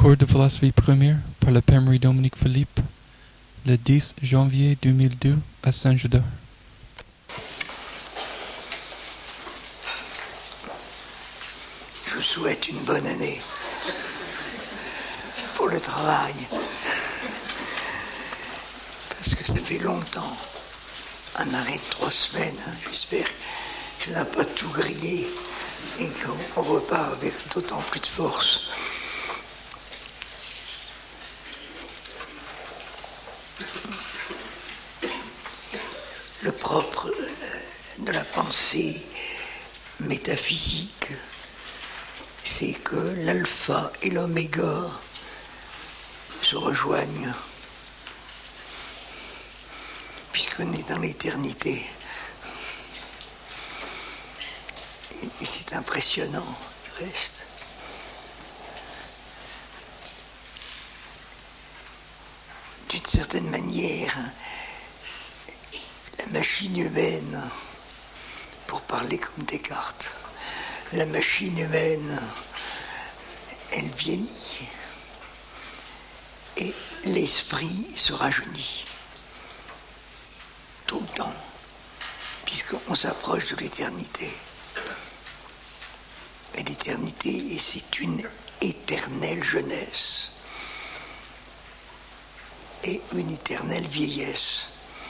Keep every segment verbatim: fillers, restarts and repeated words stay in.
Cours de philosophie première par le Père Marie-Dominique Philippe, le dix janvier deux mille deux à Saint-Jeudard. Je vous souhaite une bonne année pour le travail, parce que ça fait longtemps, un arrêt de trois semaines, hein. J'espère que ça n'a pas tout grillé et qu'on repart avec d'autant plus de force. Le propre de la pensée métaphysique, c'est que l'alpha et l'oméga se rejoignent, puisqu'on est dans l'éternité. Et, et c'est impressionnant, du reste. D'une certaine manière, la machine humaine, pour parler comme Descartes, la machine humaine, elle vieillit et l'esprit se rajeunit tout le temps, puisqu'on s'approche de l'éternité. Et l'éternité, c'est une éternelle jeunesse et une éternelle vieillesse.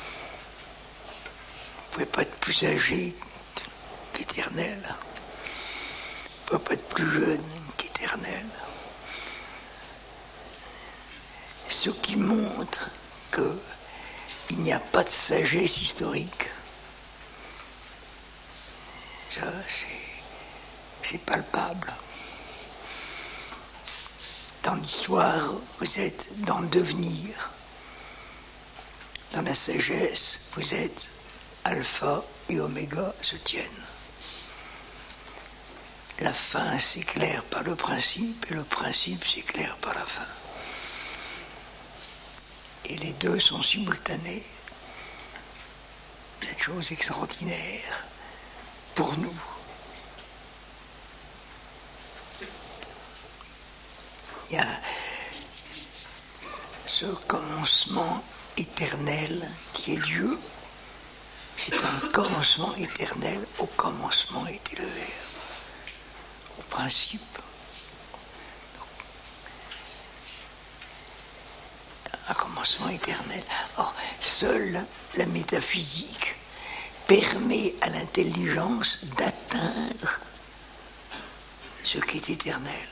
Vous ne pouvez pas être plus âgé qu'éternel. Vous ne pouvez pas être plus jeune qu'éternel. Ce qui montre qu'il n'y a pas de sagesse historique. Ça, c'est, c'est palpable. Dans l'histoire, vous êtes dans le devenir. Dans la sagesse, vous êtes alpha et oméga se tiennent. La fin s'éclaire par le principe et le principe s'éclaire par la fin. Et les deux sont simultanés. Cette chose extraordinaire pour nous. Il y a ce commencement éternel qui est Dieu. C'est un commencement éternel. Au commencement était le Verbe. Au principe. Donc, un commencement éternel. Or, seule la métaphysique permet à l'intelligence d'atteindre ce qui est éternel.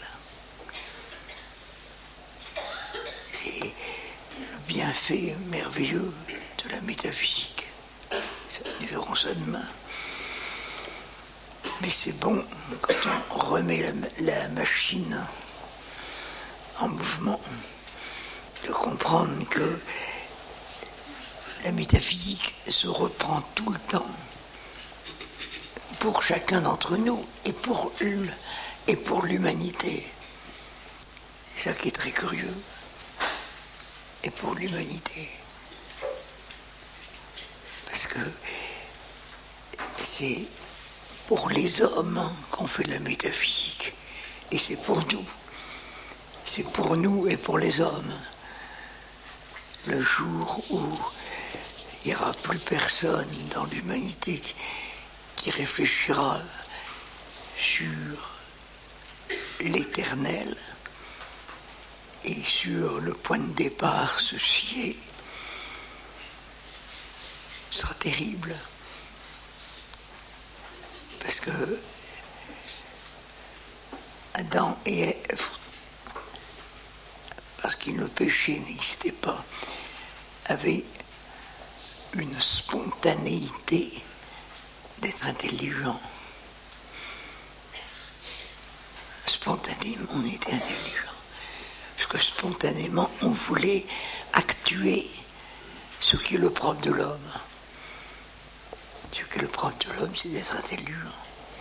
C'est le bienfait merveilleux de la métaphysique. Nous verrons ça demain. Mais c'est bon, quand on remet la, la machine en mouvement, de comprendre que la métaphysique se reprend tout le temps pour chacun d'entre nous et pour, et pour l'humanité. C'est ça qui est très curieux. Et pour l'humanité. Parce que c'est pour les hommes qu'on fait de la métaphysique. Et c'est pour nous. C'est pour nous et pour les hommes. Le jour où il n'y aura plus personne dans l'humanité qui réfléchira sur l'éternel et sur le point de départ, ceci est, ce sera terrible. Parce que Adam et Ève, parce que le péché n'existait pas, avaient une spontanéité d'être intelligents. Spontanément, on était intelligents. Parce que spontanément, on voulait actuer ce qui est le propre de l'homme. Ce qui est le propre de l'homme, c'est d'être intelligent.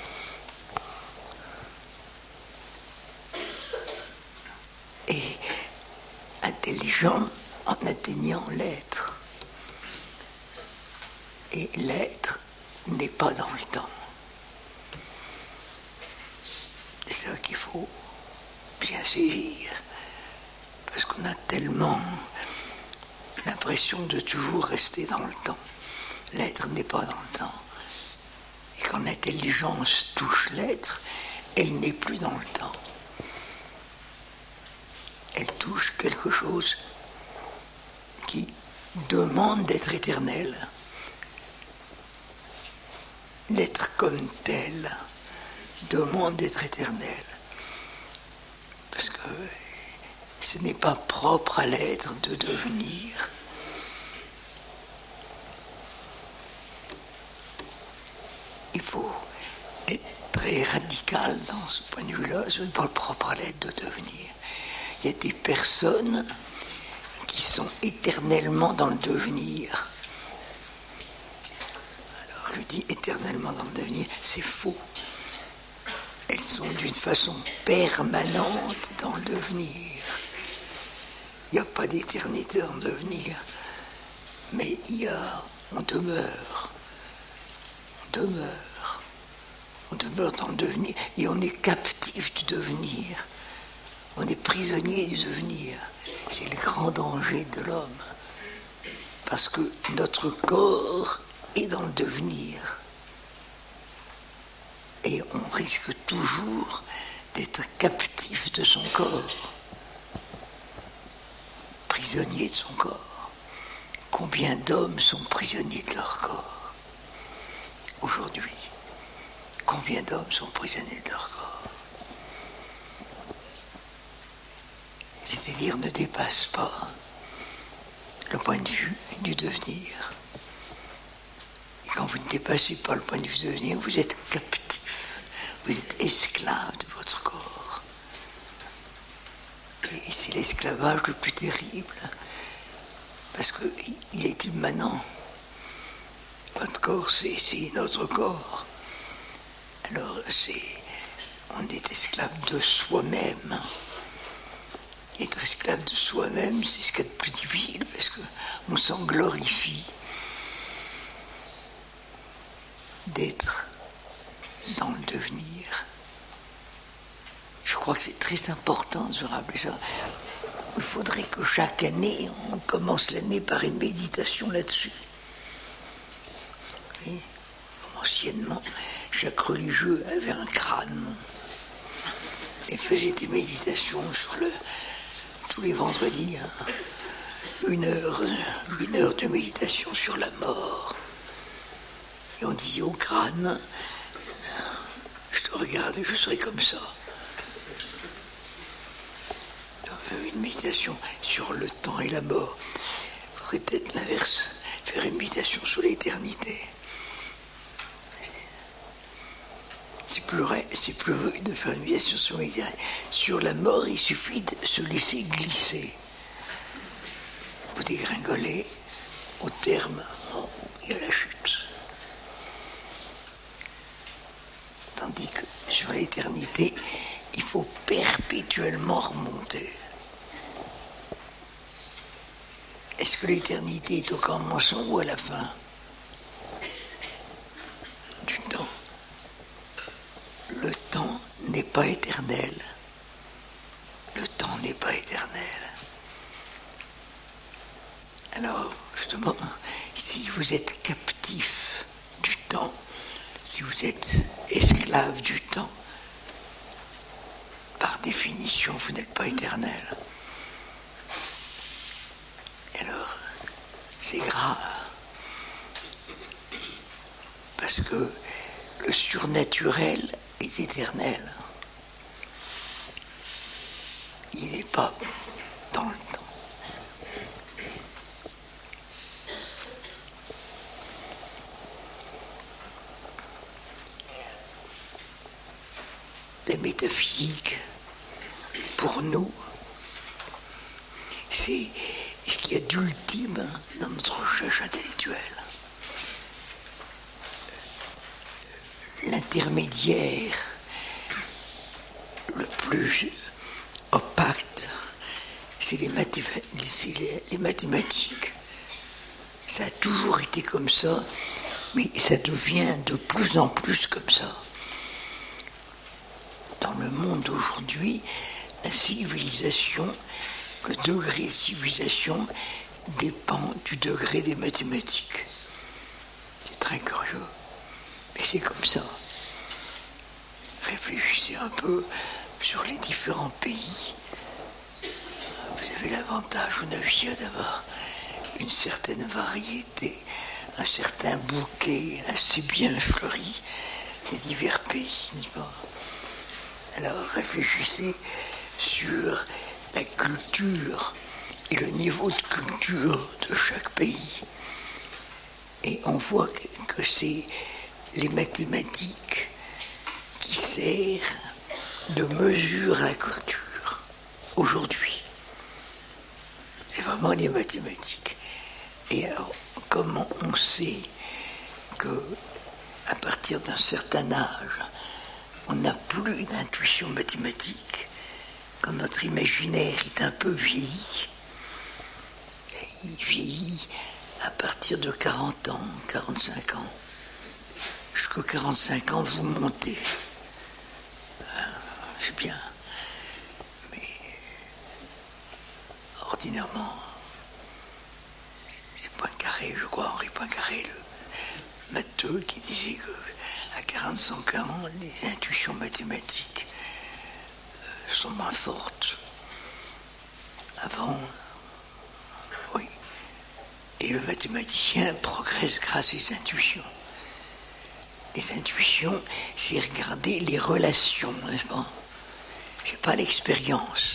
Et intelligent en atteignant l'être. Et l'être n'est pas dans le temps. C'est ça qu'il faut bien saisir. parce qu'on a tellement l'impression de toujours rester dans le temps. L'être n'est pas dans le temps. Et quand l'intelligence touche l'être, elle n'est plus dans le temps. Elle touche quelque chose qui demande d'être éternel. L'être comme tel demande d'être éternel. Parce que ce n'est pas propre à l'être de devenir. Il faut être très radical dans ce point de vue-là. Ce n'est pas propre à l'être de devenir. Il y a des personnes qui sont éternellement dans le devenir. Alors je dis éternellement dans le devenir, c'est faux. Elles sont d'une façon permanente dans le devenir. Il n'y a pas d'éternité dans le devenir, mais il y a, on demeure, on demeure, on demeure dans le devenir et on est captif du devenir. On est prisonnier du devenir. C'est le grand danger de l'homme. Parce que notre corps est dans le devenir. Et on risque toujours d'être captif de son corps. Prisonnier de son corps. Combien d'hommes sont prisonniers de leur corps aujourd'hui? Combien d'hommes sont prisonniers de leur corps? C'est-à-dire ne dépasse pas le point de vue du devenir. Et quand vous ne dépassez pas le point de vue du devenir, vous êtes captif, vous êtes esclave de votre corps. Et c'est l'esclavage le plus terrible, parce qu'il est immanent. Votre corps, c'est, c'est notre corps. Alors, c'est, on est esclave de soi-même. Être esclave de soi-même, c'est ce qu'il y a de plus difficile, parce qu'on s'en glorifie d'être dans le devenir. Je crois que c'est très important de se rappeler ça. Il faudrait que chaque année, on commence l'année par une méditation là-dessus. Et anciennement, chaque religieux avait un crâne et faisait des méditations sur le... tous les vendredis, hein, une heure, une heure de méditation sur la mort. Et on dit au crâne, je te regarde et je serai comme ça. Une méditation sur le temps et la mort. Il faudrait peut-être l'inverse, faire une méditation sur l'éternité. C'est plus, c'est plus heureux de faire une méditation sur l'éternité. Sur la mort, il suffit de se laisser glisser. Vous dégringolez, au terme, oh, il y a la chute. Tandis que sur l'éternité, il faut perpétuellement remonter. Est-ce que l'éternité est au commencement ou à la fin du temps? Le temps n'est pas éternel. Le temps n'est pas éternel. Alors, justement, si vous êtes captif du temps, si vous êtes esclave du temps, par définition, vous n'êtes pas éternel. Et alors, c'est grave. Parce que le surnaturel est éternel. Il n'est pas dans le temps. La métaphysique, pour nous, c'est ce qu'il y a d'ultime dans notre recherche intellectuelle. L'intermédiaire le plus opaque, c'est les, mathéma- c'est les, les mathématiques. Ça a toujours été comme ça, mais ça devient de plus en plus comme ça. Dans le monde d'aujourd'hui, la civilisation le degré de civilisation dépend du degré des mathématiques. C'est très curieux, mais c'est comme ça. Réfléchissez un peu sur les différents pays. Vous avez l'avantage au navire d'avoir une certaine variété, un certain bouquet assez bien fleuri des divers pays, n'est-ce pas? Alors réfléchissez sur la culture et le niveau de culture de chaque pays. Et on voit que, que c'est les mathématiques qui servent de mesure à la culture aujourd'hui. C'est vraiment les mathématiques. Et alors, comment on sait que à partir d'un certain âge, on n'a plus d'intuition mathématique, quand notre imaginaire est un peu vieilli? Et il vieillit à partir de quarante ans, quarante-cinq ans. Jusqu'à quarante-cinq ans, vous montez. C'est bien. Mais ordinairement, c'est Poincaré, je crois, Henri Poincaré, le matheux, qui disait qu'à quarante-cinq ans, les intuitions mathématiques euh, sont moins fortes. Avant, euh, oui. Et le mathématicien progresse grâce à ses intuitions. Les intuitions, c'est regarder les relations, n'est-ce pas? C'est pas l'expérience.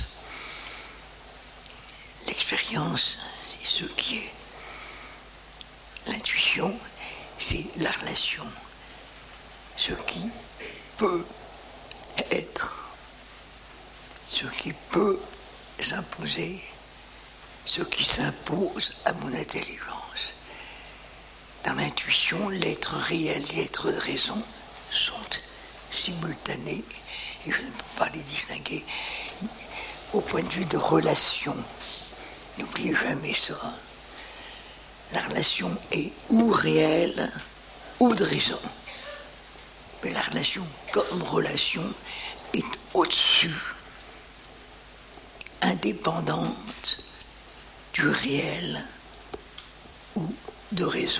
L'expérience, c'est ce qui est. L'intuition, c'est la relation. Ce qui peut être. Ce qui peut s'imposer. Ce qui s'impose à mon intelligence. Dans l'intuition, l'être réel et l'être de raison sont simultanés et je ne peux pas les distinguer au point de vue de relation. N'oubliez jamais ça. La relation est ou réelle ou de raison. Mais la relation comme relation est au-dessus, indépendante du réel ou de raison.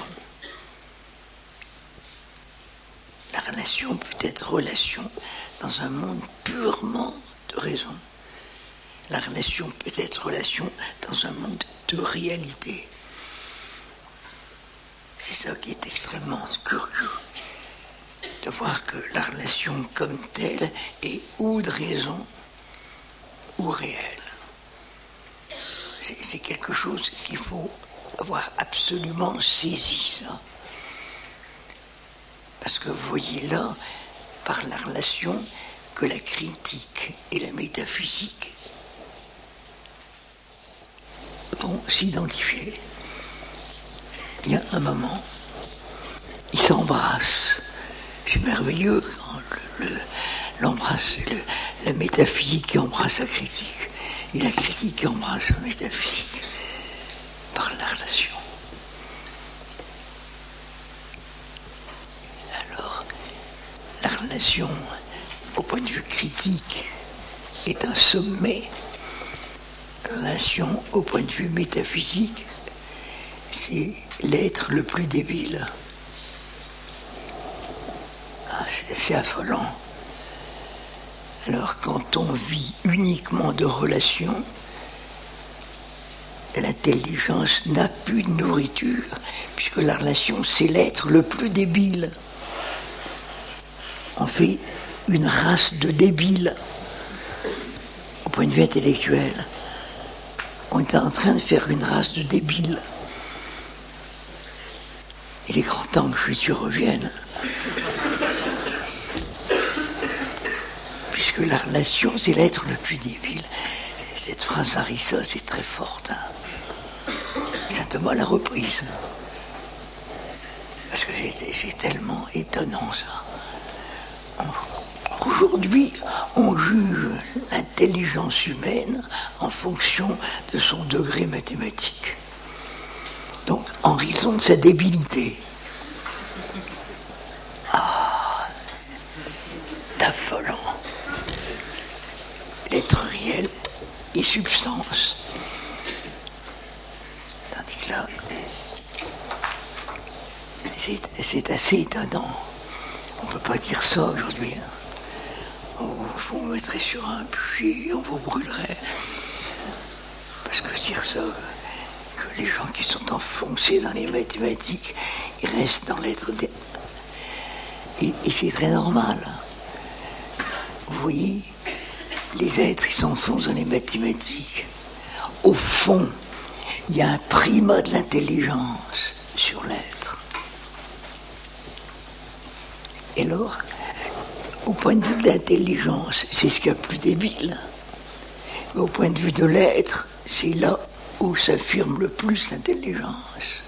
La relation peut être relation dans un monde purement de raison. La relation peut être relation dans un monde de réalité. C'est ça qui est extrêmement curieux, de voir que la relation comme telle est ou de raison ou réelle. C'est, c'est quelque chose qu'il faut avoir absolument saisi, ça. Parce que vous voyez là, par la relation, que la critique et la métaphysique vont s'identifier. Il y a un moment, ils s'embrassent. C'est merveilleux quand le, le, l'embrasse, le, la métaphysique qui embrasse la critique, et la critique qui embrasse la métaphysique, par la relation. Alors, la relation, au point de vue critique, est un sommet. La relation, au point de vue métaphysique, c'est l'être le plus débile. Ah, c'est, c'est affolant. Alors, quand on vit uniquement de relations, l'intelligence n'a plus de nourriture, puisque la relation, c'est l'être le plus débile. On fait une race de débiles, au point de vue intellectuel. On est en train de faire une race de débiles. Il est grand temps que Jésus revienne. Puisque la relation, c'est l'être le plus débile. Cette phrase d'Arissa, c'est très forte. Hein. Saint Thomas l'a reprise. Parce que c'est, c'est tellement étonnant, ça. On, aujourd'hui, on juge l'intelligence humaine en fonction de son degré mathématique. Donc, en raison de sa débilité. Ah, d'affolant. L'être réel et substance. Tandis que là, c'est, c'est assez étonnant. On ne peut pas dire ça aujourd'hui. Hein. On vous mettrait sur un bûcher, on vous brûlerait. Parce que dire ça, que les gens qui sont enfoncés dans les mathématiques, ils restent dans l'être des... Et, et c'est très normal. Vous voyez, les êtres qui s'enfoncent dans les mathématiques, au fond, il y a un primat de l'intelligence sur l'être. Et alors, au point de vue de l'intelligence, c'est ce qu'il y a de plus débile. Mais au point de vue de l'être, c'est là où s'affirme le plus l'intelligence.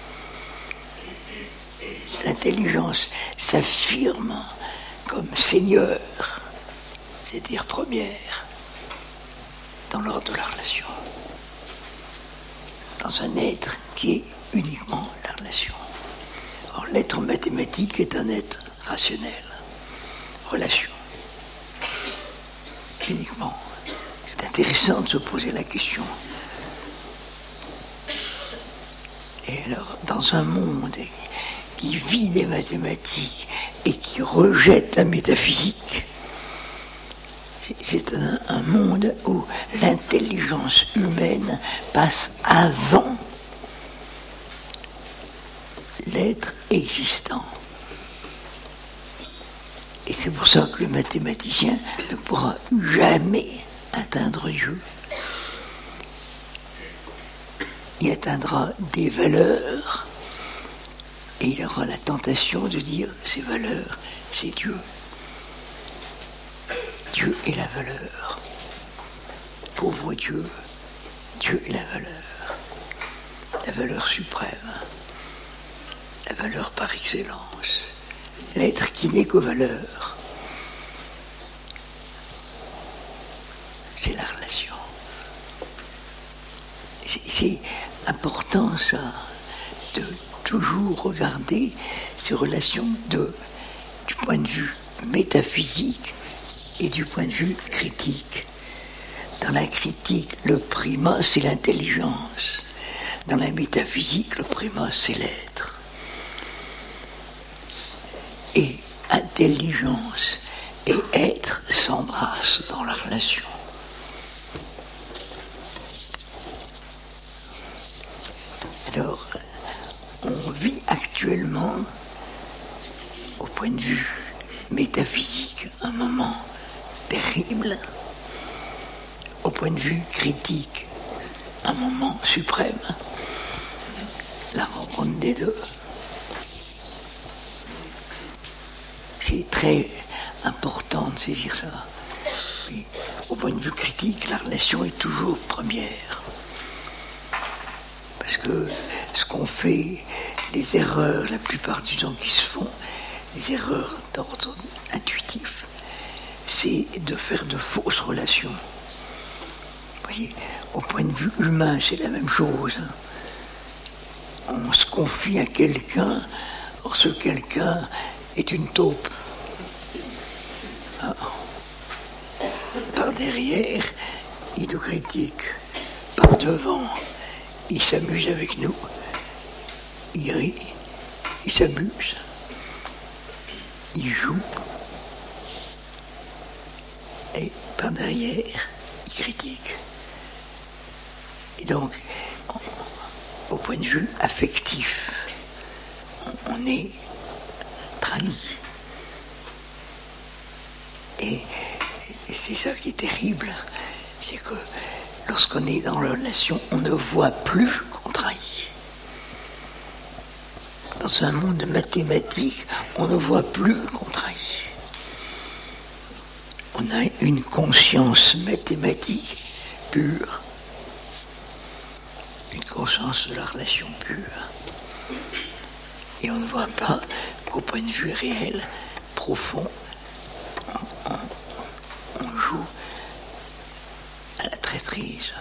L'intelligence s'affirme comme seigneur, c'est-à-dire première, dans l'ordre de la relation. Dans un être qui est uniquement la relation. Or, l'être mathématique est un être rationnel. Relation. Uniquement. C'est intéressant de se poser la question. Et alors, dans un monde qui vit des mathématiques et qui rejette la métaphysique, c'est un, un monde où l'intelligence humaine passe avant l'être existant. Et c'est pour ça que le mathématicien ne pourra jamais atteindre Dieu. Il atteindra des valeurs et il aura la tentation de dire ces valeurs, c'est Dieu. Dieu est la valeur. Pauvre Dieu, Dieu est la valeur. La valeur suprême. La valeur par excellence. L'être qui n'est que valeur. C'est la relation. C'est, c'est important, ça, de toujours regarder ces relations de, du point de vue métaphysique et du point de vue critique. Dans la critique, le primat, c'est l'intelligence. Dans la métaphysique, le primat, c'est l'être. Et intelligence et être s'embrassent dans la relation. Alors, on vit actuellement, au point de vue métaphysique, un moment terrible, au point de vue critique, un moment suprême, la rencontre des deux. C'est très important de saisir ça. Et au point de vue critique, la relation est toujours première. Parce que ce qu'on fait, les erreurs, la plupart du temps qui se font, les erreurs d'ordre intuitif, c'est de faire de fausses relations. Vous voyez, au point de vue humain, c'est la même chose. On se confie à quelqu'un, or ce quelqu'un est une taupe. Ah. Par derrière, il nous critique. Par devant, il s'amuse avec nous. Il rit, il s'amuse, il joue. Et par derrière, il critique. Et donc, au point de vue affectif, on, on est trahi. Et, et c'est ça qui est terrible, c'est que lorsqu'on est dans la relation, on ne voit plus qu'on trahit. Dans un monde mathématique, on ne voit plus qu'on trahit. On a une conscience mathématique pure, une conscience de la relation pure. Et on ne voit pas qu'au point de vue réel, profond, on, on, on joue à la traîtrise.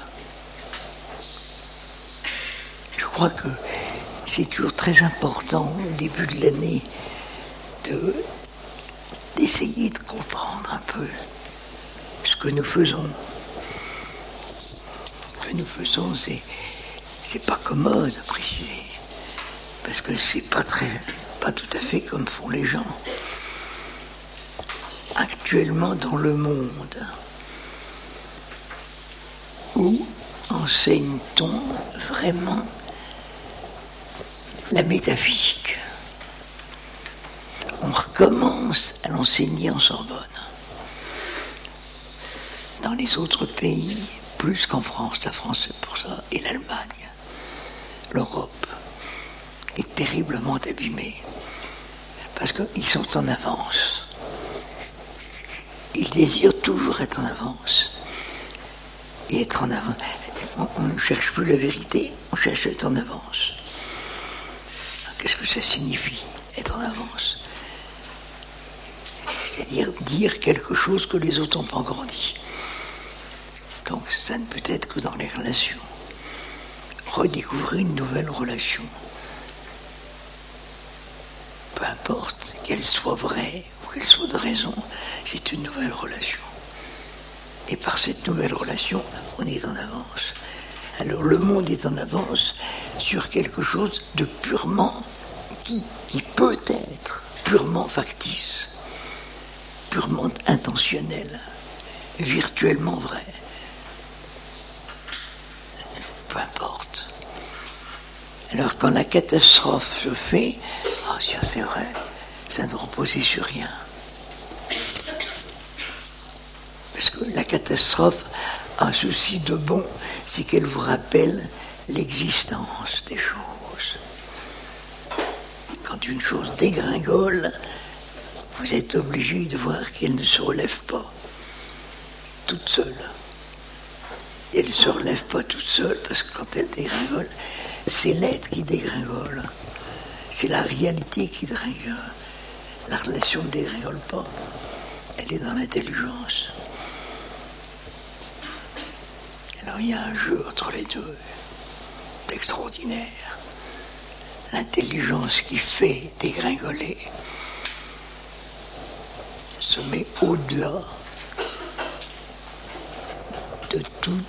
Je crois que c'est toujours très important au début de l'année de, d'essayer de comprendre un peu ce que nous faisons, que nous faisons, c'est, c'est pas commode à préciser, parce que c'est pas très, pas tout à fait comme font les gens. Actuellement dans le monde, où enseigne-t-on vraiment la métaphysique? On recommence à l'enseigner en Sorbonne. Dans les autres pays, plus qu'en France, la France c'est pour ça, et l'Allemagne, l'Europe est terriblement abîmée, parce qu'ils sont en avance. Ils désirent toujours être en avance. Et être en avance, on, on ne cherche plus la vérité, on cherche à être en avance. Qu'est-ce que ça signifie, être en avance? C'est-à-dire dire quelque chose que les autres n'ont pas encore dit. Donc ça ne peut être que dans les relations. Redécouvrir une nouvelle relation. Peu importe qu'elle soit vraie ou qu'elle soit de raison, c'est une nouvelle relation. Et par cette nouvelle relation, on est en avance. Alors le monde est en avance sur quelque chose de purement, qui, qui peut être purement factice, purement intentionnel, virtuellement vrai. Peu importe. Alors quand la catastrophe se fait, ah oh, ça c'est vrai, ça ne reposait sur rien. Parce que la catastrophe a ceci de bon, c'est qu'elle vous rappelle l'existence des choses. Quand une chose dégringole, vous êtes obligé de voir qu'elle ne se relève pas toute seule. Et elle ne se relève pas toute seule parce que quand elle dégringole, c'est l'être qui dégringole. C'est la réalité qui dégringole. La relation ne dégringole pas. Elle est dans l'intelligence. Alors il y a un jeu entre les deux, extraordinaire. L'intelligence qui fait dégringoler se met au-delà de tout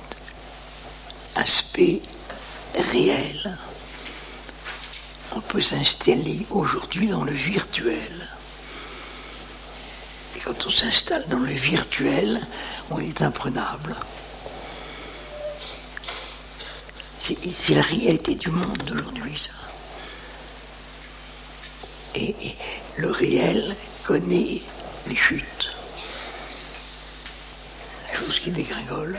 aspect réel. On peut s'installer aujourd'hui dans le virtuel. Et quand on s'installe dans le virtuel, on est imprenable. C'est, c'est la réalité du monde d'aujourd'hui, ça. Et, et le réel connaît les chutes. La chose qui dégringole.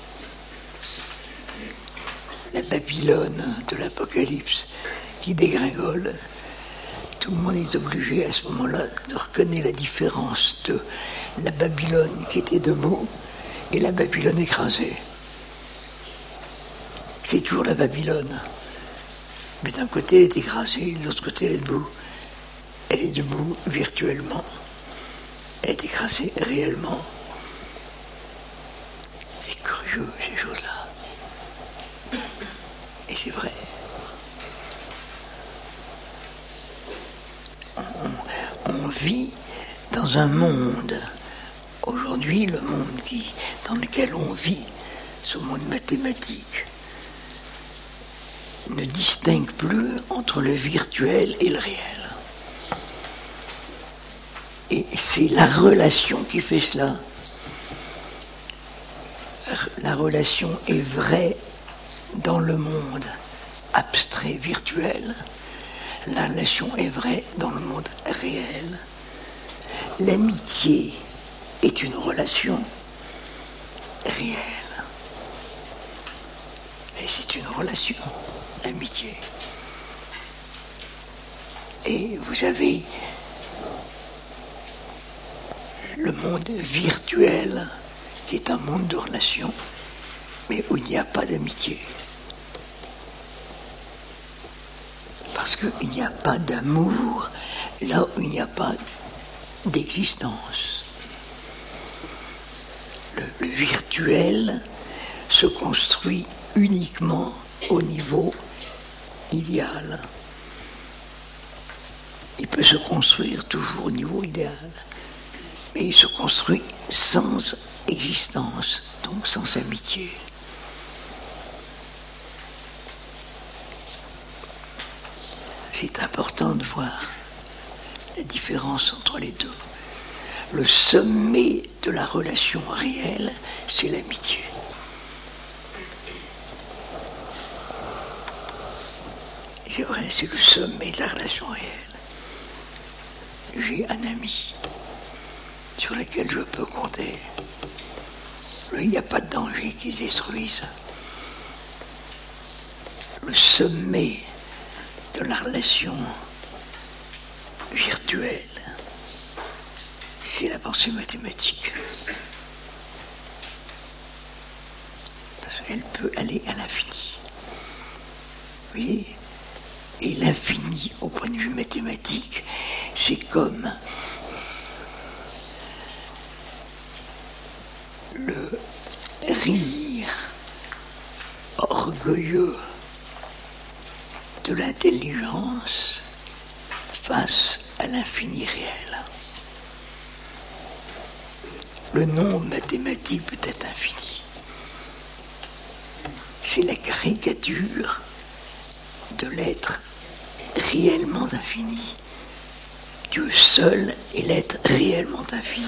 La Babylone de l'Apocalypse qui dégringole. Tout le monde est obligé à ce moment-là de reconnaître la différence de la Babylone qui était debout et la Babylone écrasée. C'est toujours la Babylone. Mais d'un côté, elle est écrasée, de l'autre côté, elle est debout. Elle est debout virtuellement. Elle est écrasée réellement. C'est curieux, ces choses-là. Et c'est vrai. On, on, on vit dans un monde. Aujourd'hui, le monde qui, dans lequel on vit, ce monde mathématique, ne distingue plus entre le virtuel et le réel. Et c'est la relation qui fait cela. La relation est vraie dans le monde abstrait, virtuel. La relation est vraie dans le monde réel. L'amitié est une relation réelle. Et c'est une relation, l'amitié. Et vous avez le monde virtuel, qui est un monde de relations, mais où il n'y a pas d'amitié. Parce qu'il n'y a pas d'amour, là où il n'y a pas d'existence. Le, le virtuel se construit uniquement au niveau idéal. Il peut se construire toujours au niveau idéal, mais il se construit sans existence, donc sans amitié. c'est important de voir la différence entre les deux. Le sommet de la relation réelle, c'est l'amitié. C'est vrai, c'est le sommet de la relation réelle. J'ai un ami sur lequel je peux compter. Il n'y a pas de danger qui se détruise. Le sommet de la relation virtuelle, c'est la pensée mathématique. Parce qu'elle peut aller à l'infini. Vous voyez ? Et l'infini, au point de vue mathématique, c'est comme le rire orgueilleux de l'intelligence face à l'infini réel. Le nombre mathématique peut être infini. C'est la caricature de l'être réellement infini. Dieu seul est l'être réellement infini.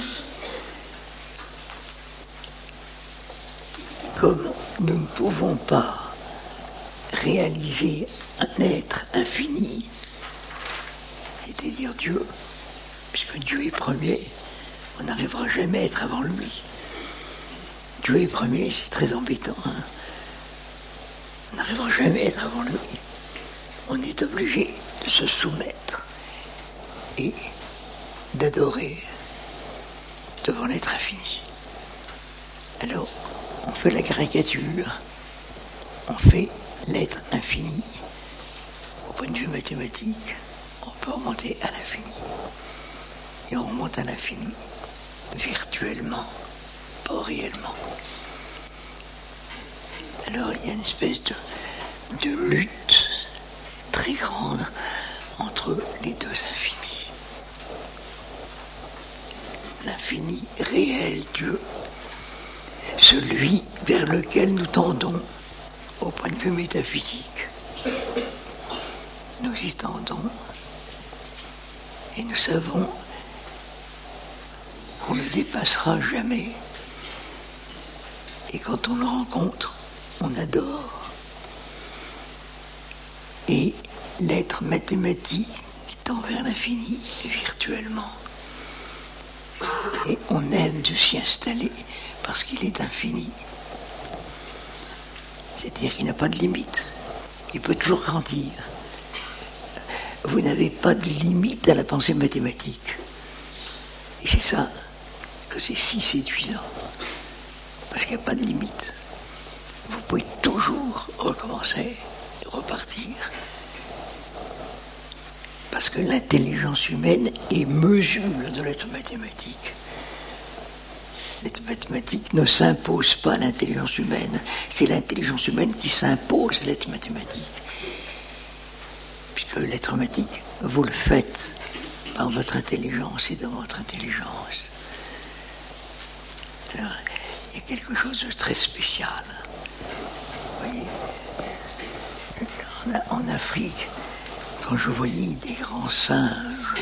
Comme nous ne pouvons pas réaliser un être infini, c'est-à-dire Dieu, puisque Dieu est premier, on n'arrivera jamais à être avant lui. Dieu est premier, c'est très embêtant. Hein, on n'arrivera jamais à être avant lui. On est obligé de se soumettre et d'adorer devant l'être infini. Alors, on fait la caricature, on fait l'être infini. Au point de vue mathématique, on peut remonter à l'infini. Et on remonte à l'infini, virtuellement, pas réellement. Alors, il y a une espèce de, de lutte très grande entre les deux infinis. L'infini réel Dieu, celui vers lequel nous tendons au point de vue métaphysique. Nous y tendons et nous savons qu'on ne dépassera jamais. Et quand on le rencontre, on adore. Et l'être mathématique qui tend vers l'infini virtuellement. Et on aime de s'y installer parce qu'il est infini. C'est-à-dire qu'il n'a pas de limite. Il peut toujours grandir. Vous n'avez pas de limite à la pensée mathématique. Et c'est ça que c'est si séduisant. Parce qu'il n'y a pas de limite. Vous pouvez toujours recommencer et repartir. Parce que l'intelligence humaine est mesure de l'être mathématique. L'être mathématique ne s'impose pas à l'intelligence humaine. C'est l'intelligence humaine qui s'impose à l'être mathématique. Puisque l'être mathématique, vous le faites par votre intelligence et dans votre intelligence. Alors, il y a quelque chose de très spécial. Vous voyez, en Afrique, quand je voyais des grands singes,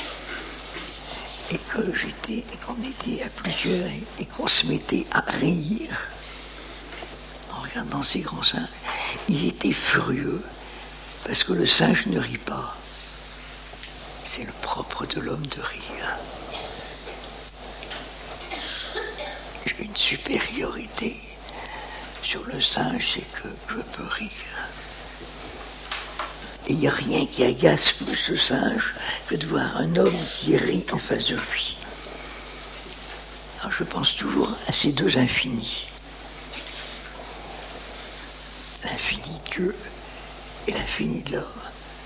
et que j'étais, qu'on était à plusieurs et, et qu'on se mettait à rire en regardant ces grands singes, ils étaient furieux parce que le singe ne rit pas. C'est le propre de l'homme de rire. J'ai une supériorité sur le singe, c'est que je peux rire. Et il n'y a rien qui agace plus le singe que de voir un homme qui rit en face de lui. Alors je pense toujours à ces deux infinis. L'infini de Dieu et l'infini de l'homme.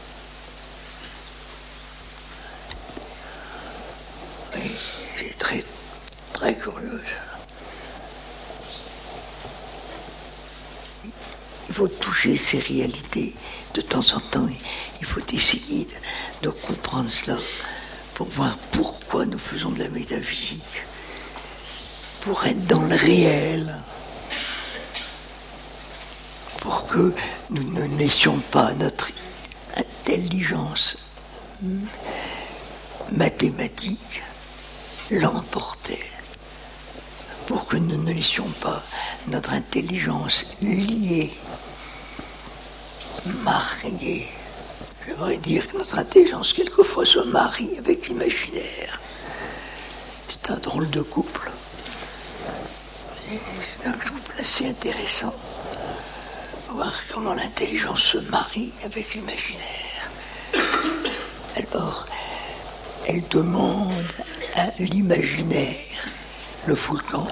Oui, c'est très, très curieux ça. Il faut toucher ces réalités. De temps en temps, il faut essayer de, de comprendre cela pour voir pourquoi nous faisons de la métaphysique. Pour être dans le réel. Pour que nous ne laissions pas notre l'intelligence mathématique l'emportait, pour que nous ne laissions pas notre intelligence liée, mariée. J'aimerais dire que notre intelligence quelquefois se marie avec l'imaginaire. C'est un drôle de couple. Et c'est un couple assez intéressant. Voir comment l'intelligence se marie avec l'imaginaire. Alors, elle demande à l'imaginaire le volcan,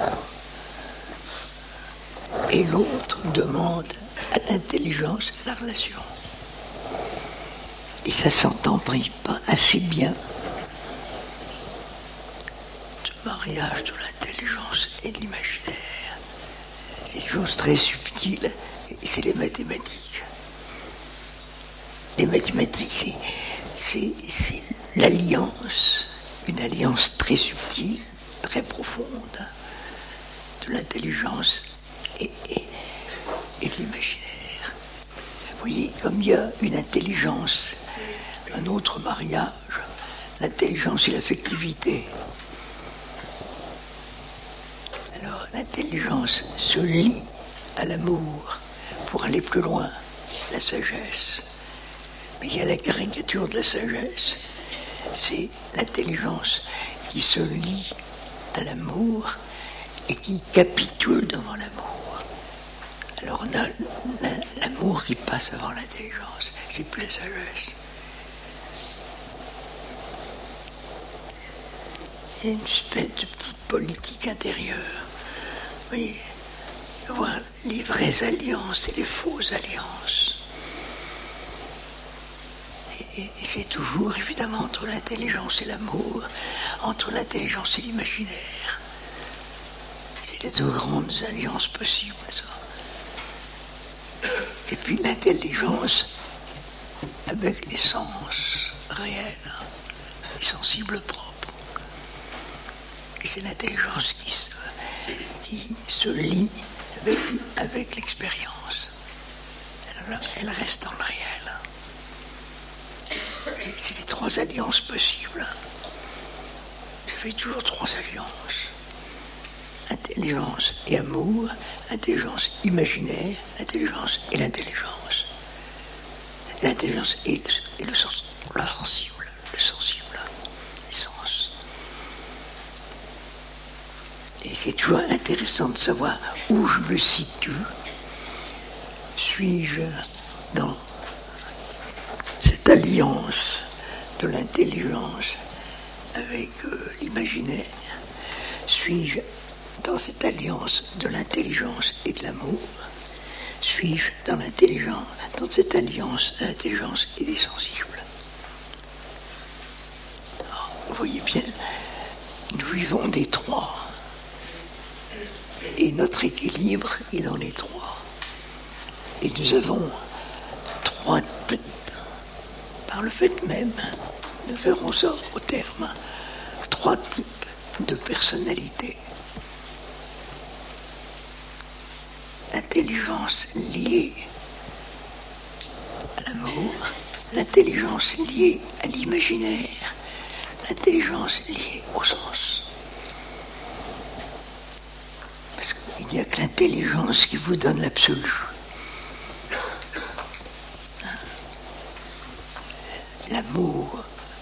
et l'autre demande à l'intelligence la relation. Et ça s'entend pas assez bien, ce mariage de l'intelligence et de l'imaginaire. C'est une chose très subtile, et c'est les mathématiques. Les mathématiques, c'est, c'est, c'est l'alliance, une alliance très subtile, très profonde, de l'intelligence et, et, et de l'imaginaire. Vous voyez, comme il y a une intelligence, un autre mariage, l'intelligence et l'affectivité. Alors, l'intelligence se lie à l'amour pour aller plus loin, la sagesse. Mais il y a la caricature de la sagesse, c'est l'intelligence qui se lie à l'amour et qui capitule devant l'amour. Alors on a l'amour qui passe avant l'intelligence, c'est plus la sagesse. Il y a une espèce de petite politique intérieure. Vous voyez, de voir les vraies alliances et les fausses alliances. Et, et c'est toujours évidemment entre l'intelligence et l'amour, entre l'intelligence et l'imaginaire. C'est les deux grandes alliances possibles, ça. Et puis l'intelligence avec les sens réels, les sensibles propres. Et c'est l'intelligence qui se, qui se lie avec, avec l'expérience. Elle, elle reste dans le réel. Et c'est les trois alliances possibles. Ça fait toujours trois alliances. Intelligence et amour, intelligence imaginaire, l'intelligence et l'intelligence. L'intelligence et le, et le sens, le sensible, le sensible, les sens. Et c'est toujours intéressant de savoir où je me situe. Suis-je dans cette alliance de l'intelligence avec euh, l'imaginaire? Suis-je dans cette alliance de l'intelligence et de l'amour? Suis-je dans l'intelligence, dans cette alliance de l'intelligence et des sensibles? Alors, vous voyez bien, nous vivons des trois. Et notre équilibre est dans les trois. Et nous avons trois types. Par le fait même, nous verrons ça au terme, trois types de personnalités. L'intelligence liée à l'amour, l'intelligence liée à l'imaginaire, l'intelligence liée au sens. Parce qu'il n'y a que l'intelligence qui vous donne l'absolu. L'amour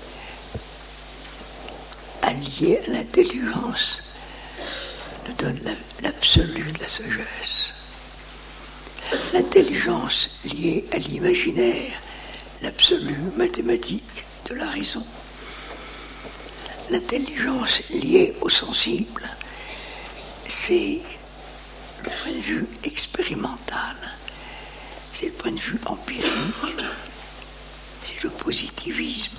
allié à l'intelligence nous donne l'absolu de la sagesse. L'intelligence liée à l'imaginaire, l'absolu mathématique de la raison. L'intelligence liée au sensible, c'est le point de vue expérimental, c'est le point de vue empirique, c'est le positivisme.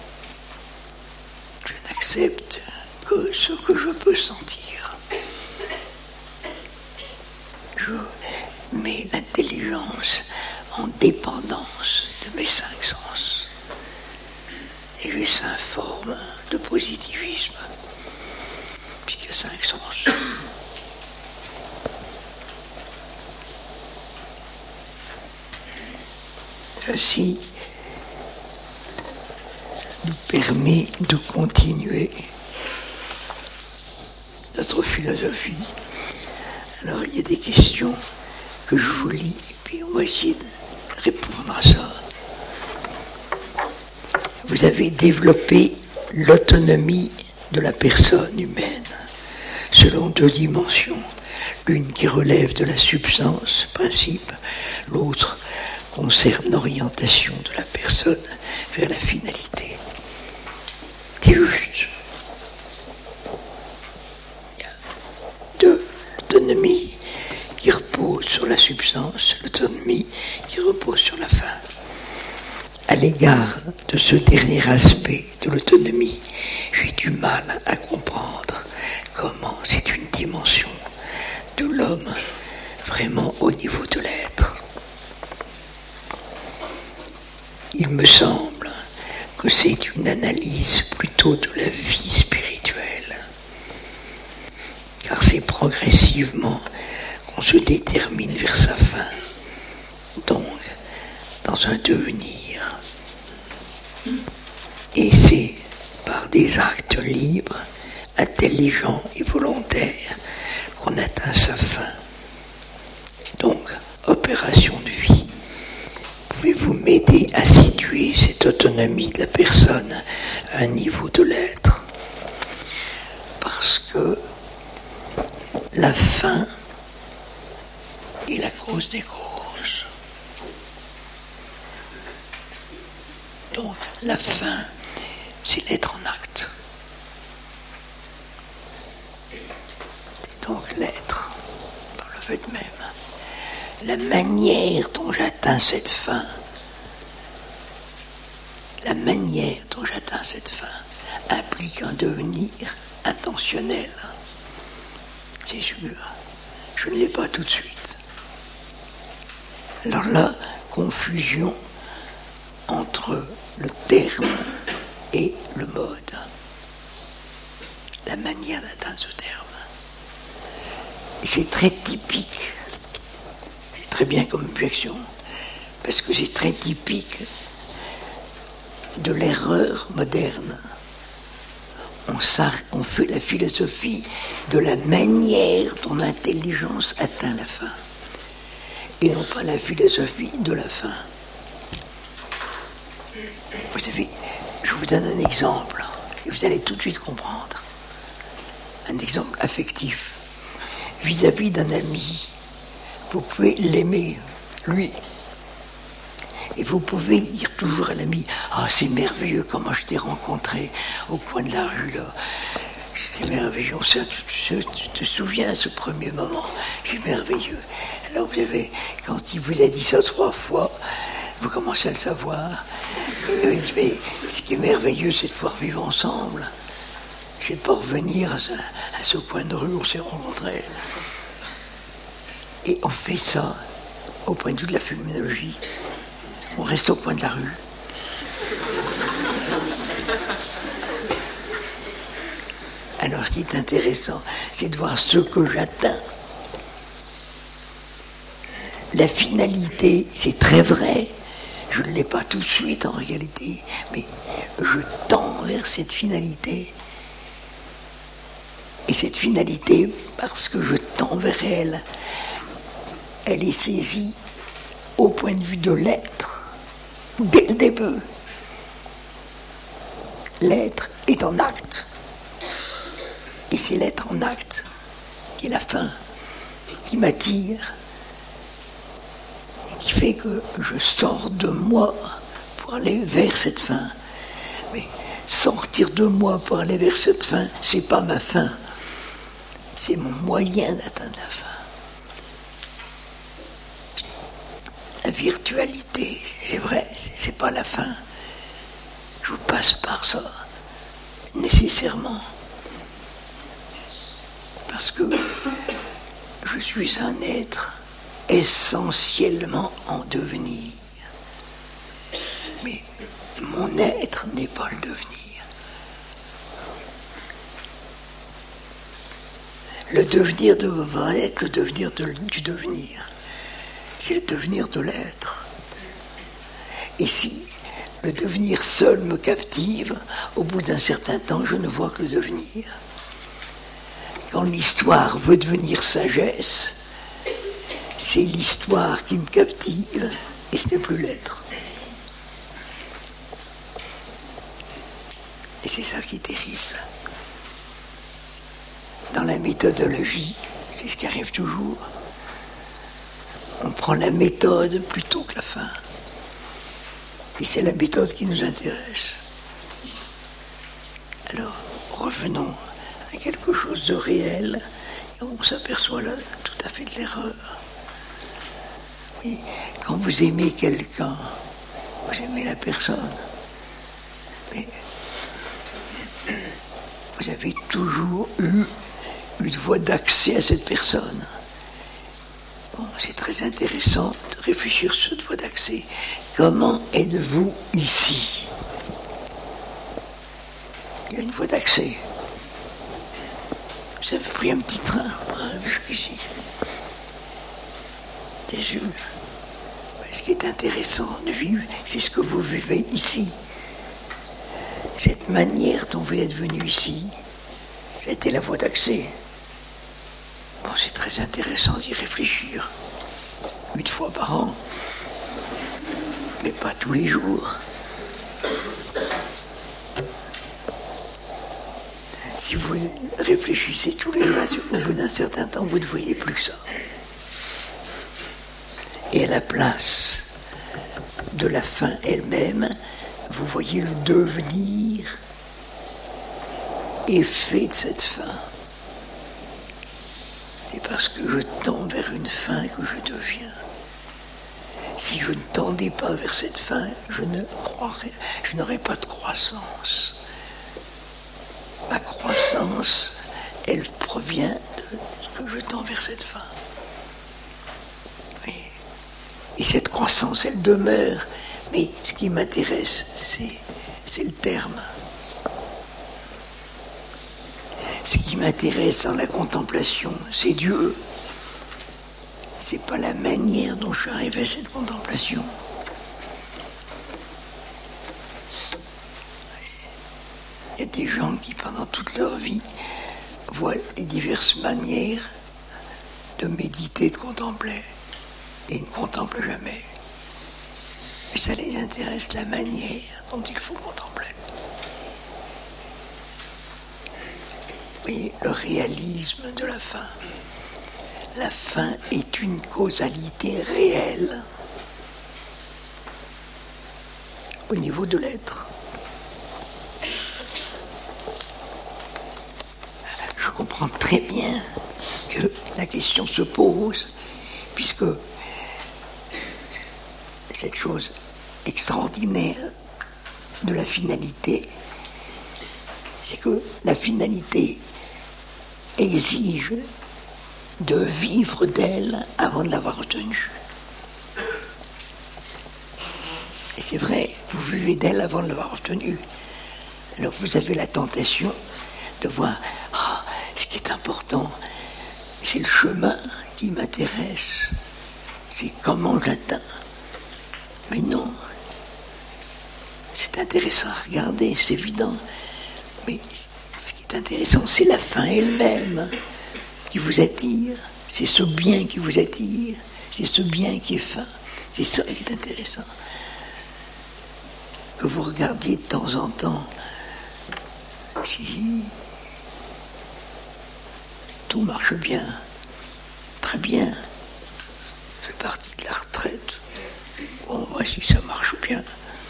Je n'accepte que ce que je peux sentir. Je mets l'intelligence en dépendance de mes cinq sens. Et j'ai cinq formes de positivisme, puisqu'il y a cinq sens. Ceci nous permet de continuer notre philosophie. Alors il y a des questions que je vous lis et puis on va essayer de répondre à ça. Vous avez développé l'autonomie de la personne humaine selon deux dimensions, l'une qui relève de la substance, principe, l'autre concerne l'orientation de la personne vers la finalité. C'est juste. Il y a deux, l'autonomie qui repose sur la substance, l'autonomie qui repose sur la fin. À l'égard de ce dernier aspect de l'autonomie, j'ai du mal à comprendre comment c'est une dimension de l'homme vraiment au niveau de l'être. Il me semble que c'est une analyse plutôt de la vie spirituelle, car c'est progressivement qu'on se détermine vers sa fin, donc dans un devenir. Et c'est par des actes libres, intelligents et volontaires qu'on atteint sa fin. Donc, opération de vie. Pouvez-vous m'aider à situer cette autonomie de la personne à un niveau de l'être? Parce que la fin est la cause des causes. Donc, la fin, c'est l'être en acte. C'est donc l'être, par le fait même. La manière dont j'atteins cette fin, la manière dont j'atteins cette fin implique un devenir intentionnel. C'est sûr, je ne l'ai pas tout de suite. Alors là, confusion entre le terme et le mode. La manière d'atteindre ce terme. Et c'est très typique. C'est très bien comme objection, parce que c'est très typique de l'erreur moderne. On, on fait la philosophie de la manière dont l'intelligence atteint la fin, et non pas la philosophie de la fin. Vous savez, je vous donne un exemple, et vous allez tout de suite comprendre. Un exemple affectif. Vis-à-vis d'un ami, vous pouvez l'aimer, lui. Et vous pouvez dire toujours à l'ami, « Ah, c'est merveilleux comment je t'ai rencontré au coin de la rue, là. C'est merveilleux, ça, tu, tu, tu te souviens de ce premier moment, c'est merveilleux. » Alors vous avez, quand il vous a dit ça trois fois, vous commencez à le savoir. Et, mais ce qui est merveilleux, c'est de pouvoir vivre ensemble. C'est de pas revenir à ce, à ce coin de rue où on s'est rencontrés. Et on fait ça au point de vue de la phénoménologie. On reste au coin de la rue. Alors ce qui est intéressant, c'est de voir ce que j'atteins. La finalité, c'est très vrai. Je ne l'ai pas tout de suite en réalité, mais je tends vers cette finalité. Et cette finalité, parce que je tends vers elle, elle est saisie au point de vue de l'être, dès le début. L'être est en acte. Et c'est l'être en acte qui est la fin, qui m'attire, et qui fait que je sors de moi pour aller vers cette fin. Mais sortir de moi pour aller vers cette fin, c'est pas ma fin. C'est mon moyen d'atteindre la fin. La virtualité, c'est vrai, c'est pas la fin. Je passe par ça, nécessairement. Parce que je suis un être essentiellement en devenir. Mais mon être n'est pas le devenir. Le devenir devrait être le devenir de, du devenir. C'est le devenir de l'être. Et si le devenir seul me captive. Au bout d'un certain temps, je ne vois que le devenir. Quand l'histoire veut devenir sagesse, c'est l'histoire qui me captive et ce n'est plus l'être. Et c'est ça qui est terrible. Dans la méthodologie, c'est ce qui arrive toujours. On prend la méthode plutôt que la fin. Et c'est la méthode qui nous intéresse. Alors, revenons à quelque chose de réel, et on s'aperçoit là tout à fait de l'erreur. Oui, quand vous aimez quelqu'un, vous aimez la personne, mais vous avez toujours eu une voie d'accès à cette personne. Bon, c'est très intéressant de réfléchir sur cette voie d'accès. Comment êtes-vous ici? Il y a une voie d'accès. Vous avez pris un petit train pour arriver jusqu'ici. Bien sûr. Mais ce qui est intéressant de vivre, c'est ce que vous vivez ici. Cette manière dont vous êtes venu ici, ça a été la voie d'accès. Bon, c'est très intéressant d'y réfléchir. Une fois par an. Mais pas tous les jours. Si vous réfléchissez tous les jours, au bout d'un certain temps, vous ne voyez plus que ça. Et à la place de la fin elle-même, vous voyez le devenir effet de cette fin. C'est parce que je tends vers une fin que je deviens. Si je ne tendais pas vers cette fin, je ne croirais, je n'aurais pas de croissance. Ma croissance, elle provient de ce que je tends vers cette fin. Oui. Et cette croissance, elle demeure. Mais ce qui m'intéresse, c'est, c'est le terme. Ce qui m'intéresse dans la contemplation, c'est Dieu. C'est pas la manière dont je suis arrivé à cette contemplation. Il y a des gens qui, pendant toute leur vie, voient les diverses manières de méditer, de contempler, et ne contemplent jamais. Mais ça les intéresse, la manière dont il faut contempler. Vous voyez, le réalisme de la fin. La fin est une causalité réelle au niveau de l'être. Je comprends très bien que la question se pose, puisque cette chose extraordinaire de la finalité, c'est que la finalité exige de vivre d'elle avant de l'avoir retenue. Et c'est vrai, vous vivez d'elle avant de l'avoir retenue. Alors vous avez la tentation de voir, ah, ce qui est important, c'est le chemin qui m'intéresse, c'est comment j'atteins. Mais non, c'est intéressant à regarder, c'est évident, mais ce qui est intéressant, c'est la fin elle-même qui vous attire, c'est ce bien qui vous attire, c'est ce bien qui est fin, c'est ça qui est intéressant. Que vous regardiez de temps en temps, si tout marche bien, très bien, ça fait partie de la retraite, on voit si ça marche bien.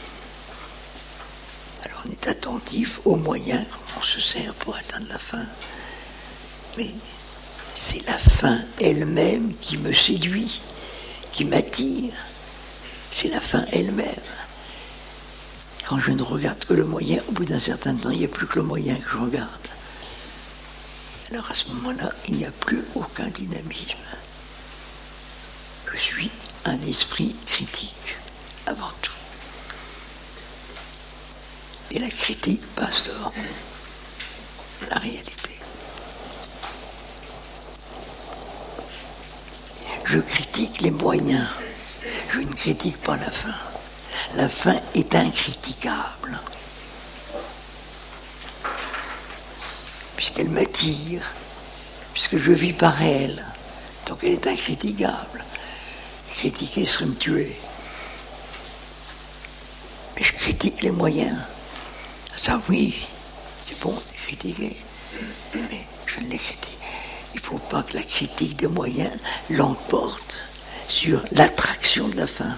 Alors on est attentif aux moyens qu'on se sert pour atteindre la fin, mais c'est la fin elle-même qui me séduit, qui m'attire. C'est la fin elle-même. Quand je ne regarde que le moyen, au bout d'un certain temps, il n'y a plus que le moyen que je regarde. Alors à ce moment-là, il n'y a plus aucun dynamisme. Je suis un esprit critique, avant tout. Et la critique passe devant la réalité. Je critique les moyens, je ne critique pas la fin. la fin est incritiquable, puisqu'elle m'attire, puisque je vis par elle, donc elle est incritiquable. Critiquer serait me tuer. Mais je critique les moyens. Ça oui, c'est bon de critiquer, mais je ne les critique. Il ne faut pas que la critique des moyens l'emporte sur l'attraction de la fin.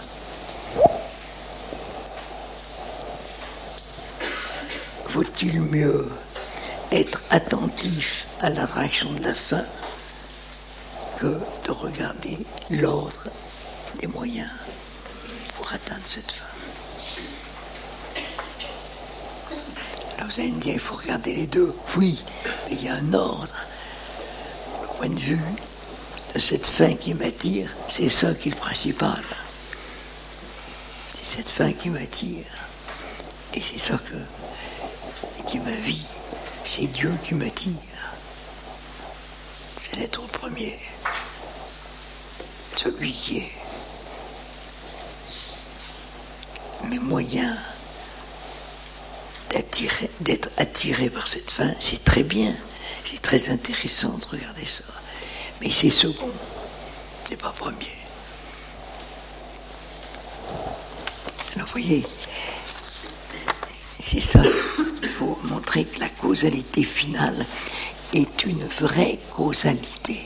Vaut-il mieux être attentif à l'attraction de la fin que de regarder l'ordre des moyens pour atteindre cette fin? Alors vous allez me dire, il faut regarder les deux. Oui, mais il y a un ordre. Le point de vue de cette fin qui m'attire, c'est ça qui est le principal. C'est cette fin qui m'attire. Et c'est ça que, qui est ma vie. C'est Dieu qui m'attire. C'est l'être premier. Celui qui est mes moyens d'attirer, d'être attiré par cette fin, c'est très bien, c'est très intéressant de regarder ça. Mais c'est second, c'est pas premier. Alors vous voyez, c'est ça, il faut montrer que la causalité finale est une vraie causalité.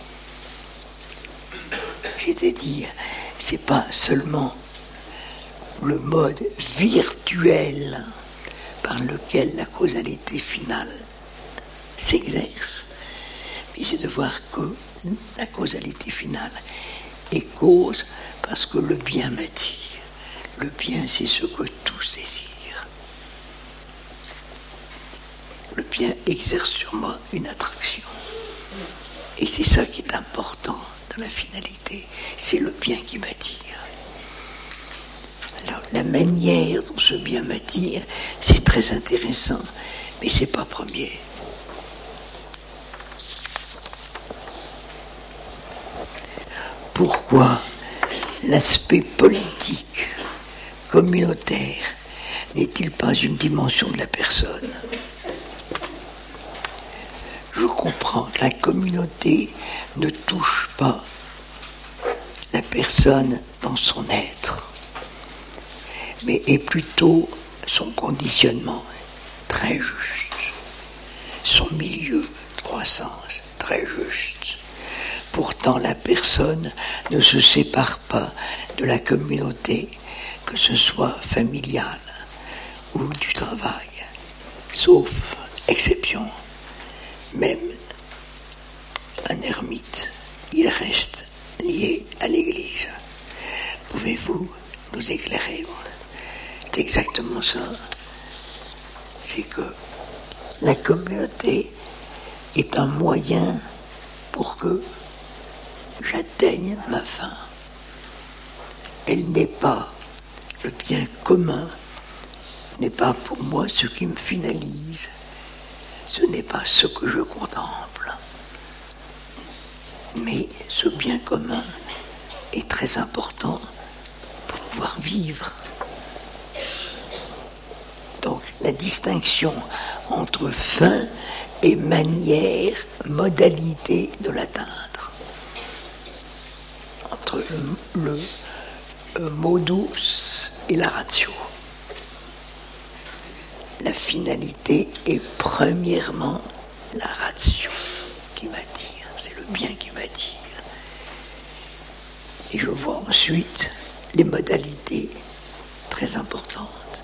C'est-à-dire, c'est pas seulement le mode virtuel par lequel la causalité finale s'exerce, mais c'est de voir que la causalité finale est cause parce que le bien m'attire. Le bien, c'est ce que tous désirent. Le bien exerce sur moi une attraction. Et c'est ça qui est important dans la finalité. C'est le bien qui m'attire. Alors, la manière dont ce bien m'attire, c'est très intéressant, mais c'est pas premier. Pourquoi l'aspect politique, communautaire, n'est-il pas une dimension de la personne? Je comprends que la communauté ne touche pas la personne dans son être, mais est plutôt son conditionnement très juste, son milieu de croissance très juste. Pourtant, la personne ne se sépare pas de la communauté, que ce soit familiale ou du travail, sauf exception. Même un ermite, il reste lié à l'Église. Pouvez-vous nous éclairer? C'est exactement ça. C'est que la communauté est un moyen pour que j'atteigne ma fin. Elle n'est pas, le bien commun n'est pas pour moi ce qui me finalise, ce n'est pas ce que je contemple. Mais ce bien commun est très important pour pouvoir vivre. Donc la distinction entre fin et manière, modalité de l'atteindre. Entre le, le, le modus et la ratio. La finalité est premièrement la ratio qui m'attire, c'est le bien qui m'attire. Et je vois ensuite les modalités très importantes.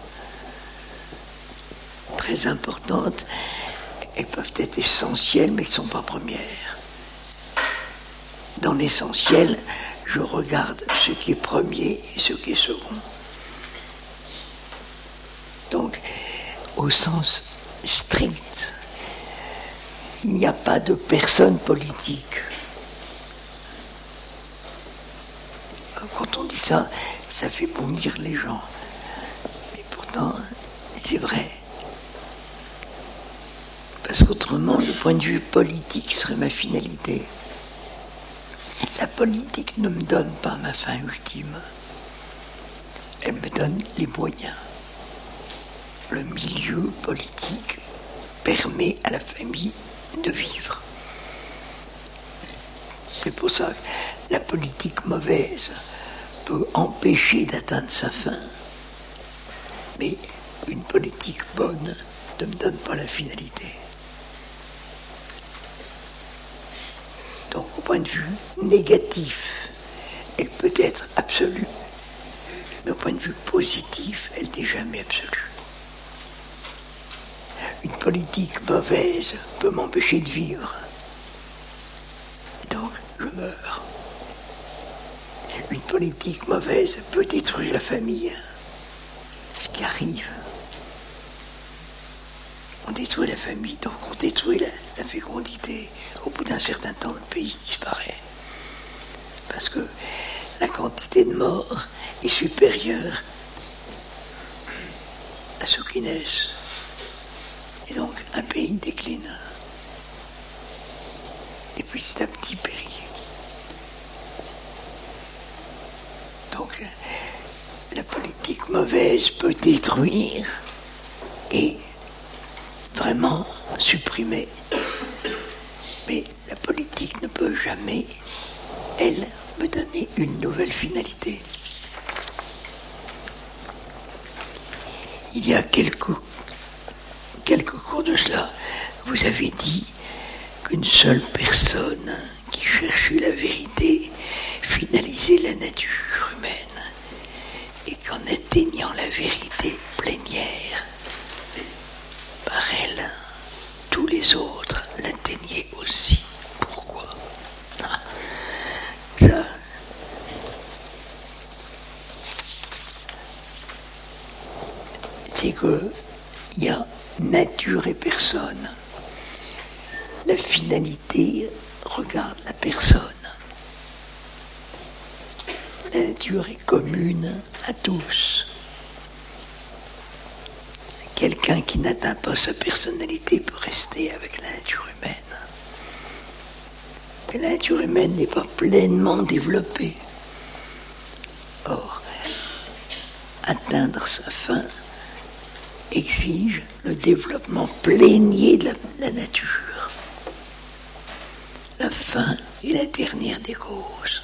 Très importantes, elles peuvent être essentielles, mais elles ne sont pas premières. Dans l'essentiel, je regarde ce qui est premier et ce qui est second. Donc, au sens strict, il n'y a pas de personne politique. Quand on dit ça, ça fait bondir les gens. Mais pourtant, c'est vrai. Parce qu'autrement, le point de vue politique serait ma finalité. La politique ne me donne pas ma fin ultime. elle me donne les moyens. Le milieu politique permet à la famille de vivre. C'est pour ça que la politique mauvaise peut empêcher d'atteindre sa fin, mais une politique bonne ne me donne pas la finalité. Donc, au point de vue négatif, elle peut être absolue, mais au point de vue positif, elle n'est jamais absolue. Une politique mauvaise peut m'empêcher de vivre. Et donc, je meurs. Une politique mauvaise peut détruire la famille. Ce qui arrive. On détruit la famille, donc on détruit la, la fécondité. Au bout d'un certain temps, le pays disparaît. Parce que la quantité de morts est supérieure à ceux qui naissent. Et donc, un pays décline. Et petit à petit périt. Donc, la politique mauvaise peut détruire et vraiment supprimer. Mais la politique ne peut jamais, elle, me donner une nouvelle finalité. Il y a quelques, quelques cours de cela, vous avez dit qu'une seule personne qui cherchait la vérité finalisait la nature humaine et qu'en atteignant la vérité plénière, par elle, tous les autres l'atteignaient aussi. Pourquoi ? Ah, ça, c'est que il y a nature et personne. La finalité regarde la personne. La nature est commune à tous. Quelqu'un qui n'atteint pas sa personnalité peut rester avec la nature humaine. Mais la nature humaine n'est pas pleinement développée. Or, atteindre sa fin exige le développement plénier de la, la nature. La fin est la dernière des causes.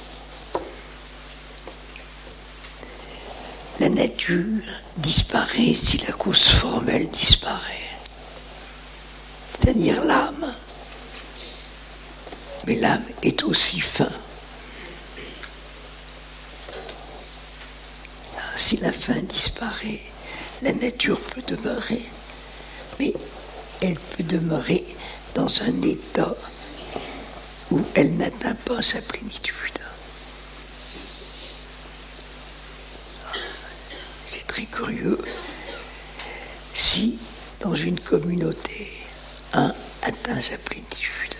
La nature disparaît si la cause formelle disparaît, c'est-à-dire l'âme. Mais l'âme est aussi fin. Alors, si la fin disparaît, la nature peut demeurer, mais elle peut demeurer dans un état où elle n'atteint pas sa plénitude. C'est très curieux. Si, dans une communauté, un atteint sa plénitude,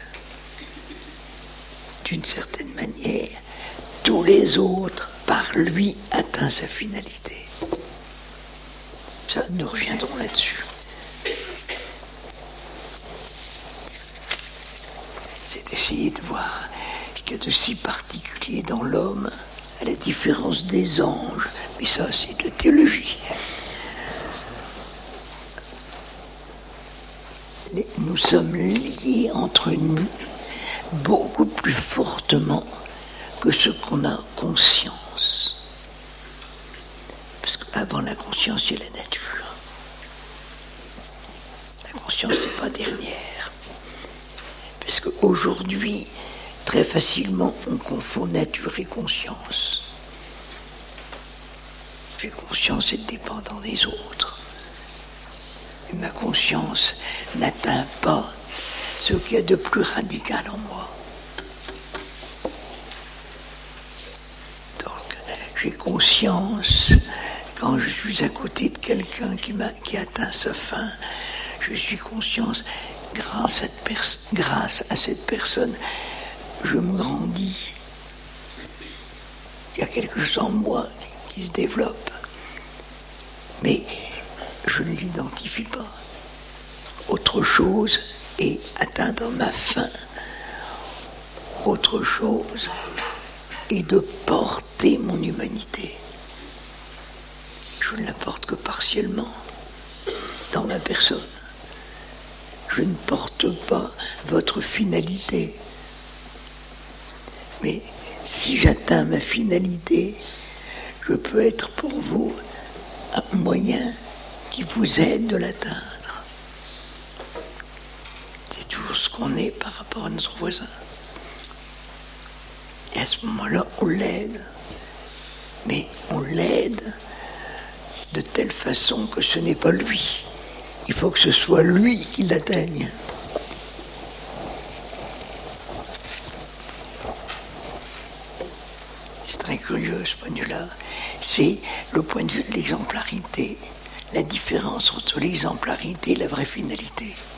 d'une certaine manière, tous les autres, par lui, atteignent sa finalité. Ça, nous reviendrons là-dessus. C'est essayer de voir ce qu'il y a de si particulier dans l'homme, à la différence des anges. Mais ça, c'est de la théologie. Les, nous sommes liés entre nous beaucoup plus fortement que ce qu'on a conscience. Parce qu'avant la conscience, il y a la nature. La conscience n'est pas dernière. Parce qu'aujourd'hui, très facilement, on confond nature et conscience. J'ai conscience d'être dépendant des autres. Et ma conscience n'atteint pas ce qu'il y a de plus radical en moi. Donc, j'ai conscience, quand je suis à côté de quelqu'un qui, m'a, qui atteint sa fin, je suis conscience, grâce à, cette pers- grâce à cette personne, je me grandis. Il y a quelque chose en moi qui, qui se développe. Mais je ne l'identifie pas. Autre chose est atteindre ma fin. Autre chose est de porter mon humanité. je ne la porte que partiellement dans ma personne. Je ne porte pas votre finalité. Mais si j'atteins ma finalité, je peux être pour vous un moyen qui vous aide de l'atteindre. C'est toujours ce qu'on est par rapport à notre voisin. Et à ce moment-là, on l'aide. Mais on l'aide de telle façon que ce n'est pas lui. Il faut que ce soit lui qui l'atteigne. C'est très curieux ce point de vue-là. C'est le point de vue de l'exemplarité, la différence entre l'exemplarité et la vraie finalité.